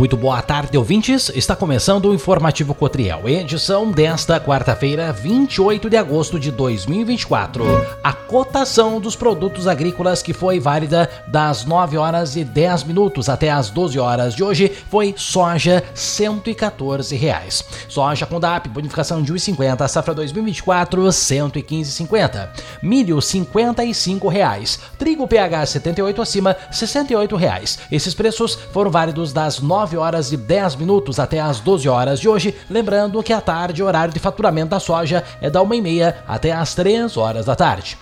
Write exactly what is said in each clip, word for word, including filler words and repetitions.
Muito boa tarde, ouvintes. Está começando o Informativo Cotriel, edição desta quarta-feira, vinte e oito de agosto de dois mil e vinte e quatro. A cotação dos produtos agrícolas que foi válida das nove horas e dez minutos até as doze horas de hoje foi soja cento e quatorze reais. Soja com D A P, bonificação de um real e cinquenta, safra dois mil e vinte e quatro, cento e quinze reais e cinquenta centavos. Milho cinquenta e cinco reais. Trigo P H setenta e oito acima, sessenta e oito reais. Esses preços foram válidos das nove horas e dez minutos até as doze horas de hoje, lembrando que à tarde o horário de faturamento da soja é da uma e meia até as três horas da tarde.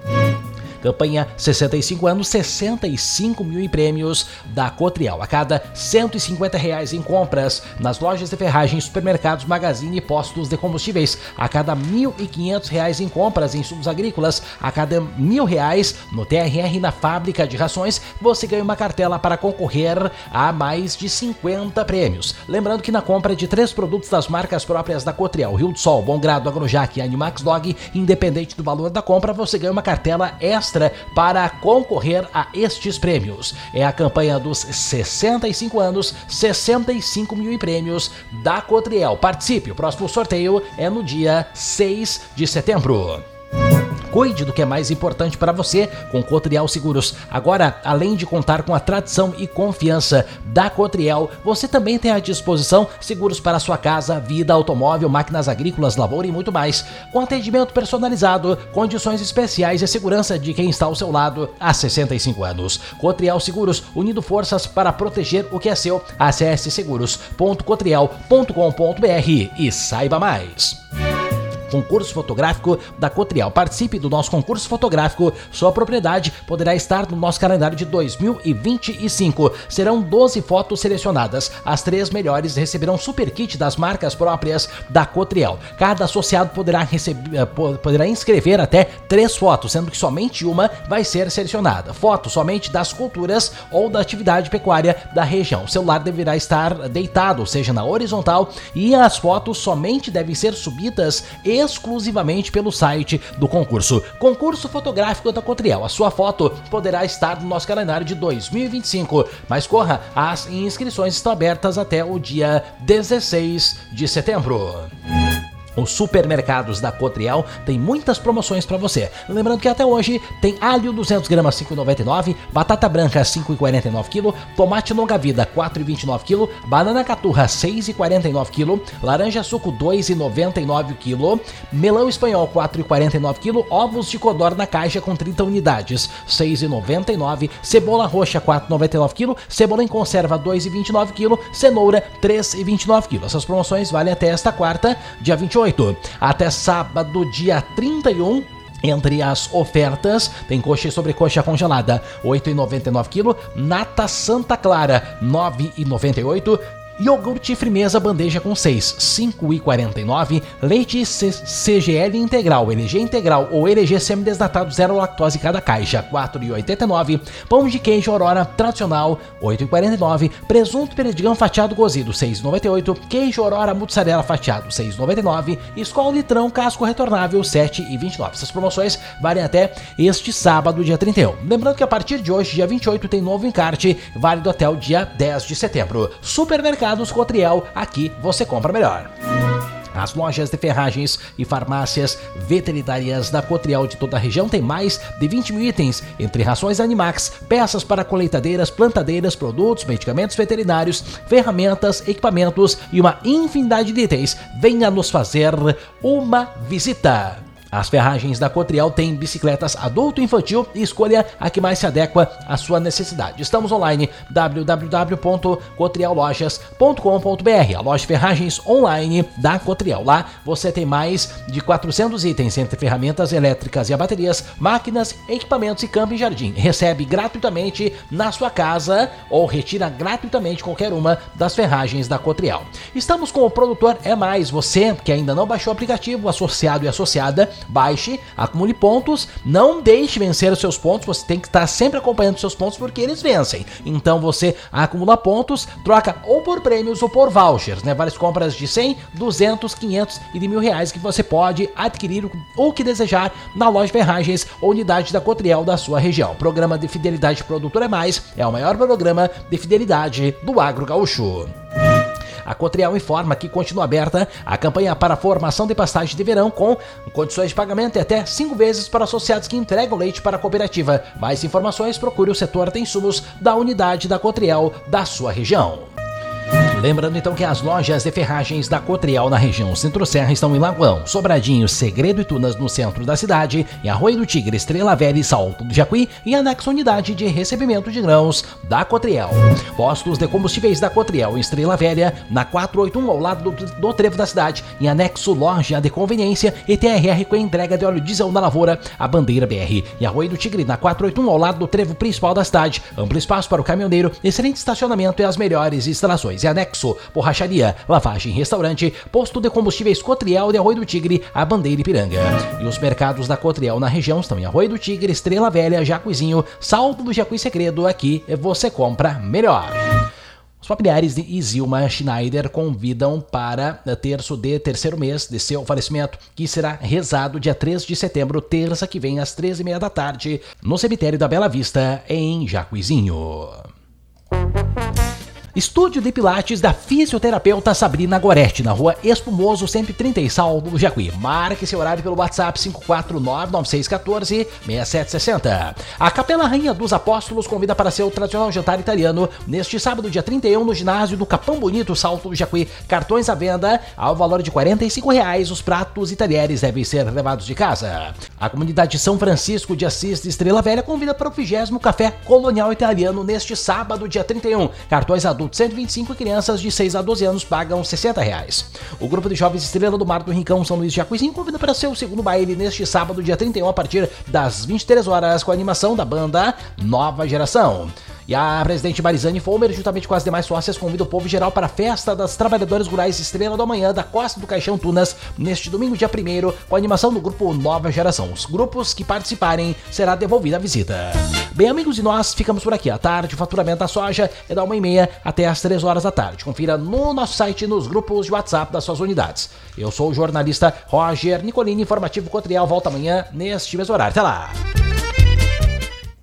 Campanha sessenta e cinco anos, sessenta e cinco mil em prêmios da Cotriel. A cada cento e cinquenta reais em compras nas lojas de ferragens, supermercados, magazine e postos de combustíveis. A cada mil e quinhentos reais em compras em insumos agrícolas. A cada mil reais no T R R na fábrica de rações, você ganha uma cartela para concorrer a mais de cinquenta prêmios. Lembrando que na compra de três produtos das marcas próprias da Cotriel, Rio do Sol, Bom Grado, Agrojac e Animax Dog, independente do valor da compra, você ganha uma cartela extra para concorrer a estes prêmios. É a campanha dos sessenta e cinco anos, sessenta e cinco mil em prêmios da Cotriel. Participe, o próximo sorteio é no dia seis de setembro. Cuide do que é mais importante para você com Cotriel Seguros. Agora, além de contar com a tradição e confiança da Cotriel, você também tem à disposição seguros para sua casa, vida, automóvel, máquinas agrícolas, lavoura e muito mais. Com atendimento personalizado, condições especiais e segurança de quem está ao seu lado há sessenta e cinco anos. Cotriel Seguros, unindo forças para proteger o que é seu. Acesse seguros ponto cotriel ponto com ponto br e saiba mais. Concurso fotográfico da Cotriel. Participe do nosso concurso fotográfico. Sua propriedade poderá estar no nosso calendário de dois mil e vinte e cinco. Serão doze fotos selecionadas. As três melhores receberão super kit das marcas próprias da Cotriel. Cada associado poderá, receber, poderá inscrever até três fotos, sendo que somente uma vai ser selecionada. Foto somente das culturas ou da atividade pecuária da região. O celular deverá estar deitado, ou seja, na horizontal, e as fotos somente devem ser subidas e exclusivamente pelo site do concurso. Concurso fotográfico da Cotriel. A sua foto poderá estar no nosso calendário de dois mil e vinte e cinco, mas corra, as inscrições estão abertas até o dia dezesseis de setembro. Os supermercados da Cotriel têm muitas promoções para você. Lembrando que até hoje tem alho duzentos gramas cinco reais e noventa e nove centavos, batata branca cinco reais e quarenta e nove centavos quilo, tomate longa vida quatro reais e vinte e nove centavos quilo, banana caturra seis reais e quarenta e nove centavos quilo, laranja suco dois reais e noventa e nove centavos quilo, melão espanhol quatro reais e quarenta e nove centavos quilo, ovos de codorna na caixa com trinta unidades seis reais e noventa e nove centavos, cebola roxa quatro reais e noventa e nove centavos quilo, cebola em conserva dois reais e vinte e nove centavos quilo, cenoura três reais e vinte e nove centavos quilo. Essas promoções valem até esta quarta, dia vinte e oito. Até sábado, dia trinta e um. Entre as ofertas, tem coxa e sobrecoxa congelada, oito reais e noventa e nove centavos quilo, nata Santa Clara, nove reais e noventa e oito centavos, iogurte Frimeza bandeja com seis, cinco reais e quarenta e nove centavos, leite C G L integral, L G integral ou L G semidesnatado zero lactose cada caixa, quatro reais e oitenta e nove centavos, pão de queijo Aurora tradicional, oito reais e quarenta e nove centavos, presunto perdigão fatiado cozido, seis reais e noventa e oito centavos, queijo Aurora mussarela fatiado, seis reais e noventa e nove centavos, Skol litrão casco retornável, sete reais e vinte e nove centavos. Essas promoções valem até este sábado, dia trinta e um. Lembrando que a partir de hoje, dia vinte e oito, tem novo encarte, válido até o dia dez de setembro. Supermercado Cotriel, aqui você compra melhor. As lojas de ferragens e farmácias veterinárias da Cotriel de toda a região têm mais de vinte mil itens, entre rações Animax, peças para colheitadeiras, plantadeiras, produtos, medicamentos veterinários, ferramentas, equipamentos e uma infinidade de itens. Venha nos fazer uma visita. As ferragens da Cotriel têm bicicletas adulto e infantil e escolha a que mais se adequa à sua necessidade. Estamos online, w w w ponto cotriel lojas ponto com ponto br, a loja de ferragens online da Cotriel. Lá você tem mais de quatrocentos itens, entre ferramentas elétricas e a baterias, máquinas, equipamentos e campo e jardim. Recebe gratuitamente na sua casa ou retira gratuitamente qualquer uma das ferragens da Cotriel. Estamos com o produtor É Mais. Você que ainda não baixou o aplicativo, associado e associada, Baixe, acumule pontos, não deixe vencer os seus pontos, você tem que estar sempre acompanhando os seus pontos porque eles vencem. Então você acumula pontos, troca ou por prêmios ou por vouchers, né? Várias compras de cem, duzentos, quinhentos e de mil reais que você pode adquirir o que desejar na loja Ferragens ou unidade da Cotriel da sua região. O programa de fidelidade Produtor é Mais é o maior programa de fidelidade do agro gaúcho. A Cotriel informa que continua aberta a campanha para a formação de pastagem de verão com condições de pagamento e até cinco vezes para associados que entregam leite para a cooperativa. Mais informações, procure o setor de insumos da unidade da Cotriel da sua região. Lembrando então que as lojas de ferragens da Cotriel na região Centro-Serra estão em Lagoão, Sobradinho, Segredo e Tunas no centro da cidade, em Arroio do Tigre, Estrela Velha e Salto do Jacuí e anexo unidade de recebimento de grãos da Cotriel. Postos de combustíveis da Cotriel em Estrela Velha, na quatrocentos e oitenta e um ao lado do, do trevo da cidade, em anexo loja de conveniência e T R R com entrega de óleo diesel na lavoura, a Bandeira B R. Em Arroio do Tigre, na quatrocentos e oitenta e um ao lado do trevo principal da cidade, amplo espaço para o caminhoneiro, excelente estacionamento e as melhores instalações. E anexo borracharia, lavagem, restaurante, posto de combustíveis Cotriel de Arroio do Tigre, a Bandeira Ipiranga. E os mercados da Cotriel na região estão em Arroio do Tigre, Estrela Velha, Jacuizinho, Salto do Jacuí Segredo. Aqui você compra melhor. Os familiares de Isilma Schneider convidam para terço de terceiro mês de seu falecimento, que será rezado dia três de setembro, terça que vem, às treze e meia da tarde, no cemitério da Bela Vista, em Jacuizinho. Estúdio de Pilates da fisioterapeuta Sabrina Goretti, na rua Espumoso cento e trinta, Salto do Jacuí. Marque seu horário pelo WhatsApp cinco quatro nove nove seis um quatro seis sete seis zero. A Capela Rainha dos Apóstolos convida para seu tradicional jantar italiano neste sábado, dia trinta e um, no ginásio do Capão Bonito, Salto do Jacuí. Cartões à venda ao valor de quarenta e cinco reais. Os pratos e talheres devem ser levados de casa. A comunidade São Francisco de Assis de Estrela Velha convida para o vigésimo Café Colonial Italiano neste sábado, dia trinta e um. Cartões adultos cento e vinte e cinco e crianças de seis a doze anos pagam sessenta reais. O grupo de jovens Estrela do Mar do Rincão São Luís de Jacuizinho convida para seu segundo baile neste sábado, dia trinta e um, a partir das vinte e três horas, com a animação da banda Nova Geração. E a presidente Marizane Fomer, juntamente com as demais sócias, convida o povo geral para a Festa das Trabalhadores Rurais Estrela do Amanhã da Costa do Caixão Tunas, neste domingo, dia primeiro, com a animação do grupo Nova Geração. Os grupos que participarem será devolvida a visita. Bem, amigos, e nós ficamos por aqui. À tarde, o faturamento da soja é da uma e meia até as três horas da tarde. Confira no nosso site e nos grupos de WhatsApp das suas unidades. Eu sou o jornalista Roger Nicolini, informativo Cotriel, volta amanhã neste mesmo horário. Até lá!